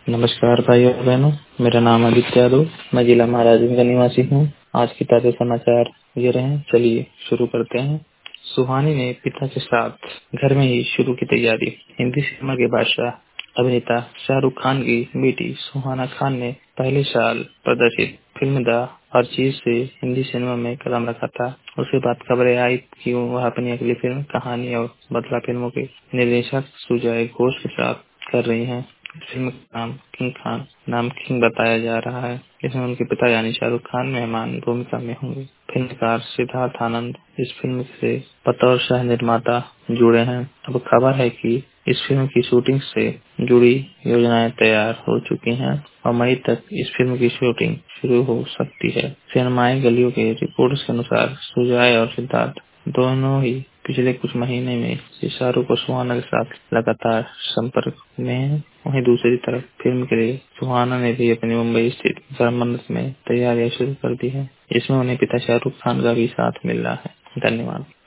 नमस्कार भाई और बहनों, मेरा नाम आदित्य यादव। मैं जिला महाराजगंज का निवासी हूँ। आज के ताज़ा समाचार ये रहे। चलिए शुरू करते हैं। सुहानी ने पिता के साथ घर में ही शुरू की तैयारी। हिंदी सिनेमा के बादशाह अभिनेता शाहरुख खान की बेटी सुहाना खान ने पहले साल प्रदर्शित फिल्म द हर चीज से हिंदी सिनेमा में कदम रखा था। उसके बाद खबरें आई कि वह अपनी अगली फिल्म कहानी और बदला फिल्मों के निर्देशक सुजय घोष के साथ कर रही हैं। फिल्म का नाम किंग खान नाम किंग बताया जा रहा है। इसमें उनके पिता यानी शाहरुख खान मेहमान भूमिका में होंगे। फिल्मकार सिद्धार्थ आनंद इस फिल्म से बतौर सह निर्माता जुड़े हैं। अब खबर है कि इस फिल्म की शूटिंग से जुड़ी योजनाएं तैयार हो चुकी हैं और मई तक इस फिल्म की शूटिंग शुरू हो सकती है। सिनेमाई गलियों के रिपोर्ट्स के अनुसार सुजय और सिद्धार्थ दोनों ही पिछले कुछ महीने में शाहरुख और सुहाना के साथ लगातार संपर्क में हैं। वहीं दूसरी तरफ फिल्म के लिए सुहाना ने भी अपनी मुंबई स्थित घर मन्नत में तैयारियां शुरू कर दी है। इसमें उन्हें पिता शाहरुख खान का भी साथ मिल रहा है। धन्यवाद।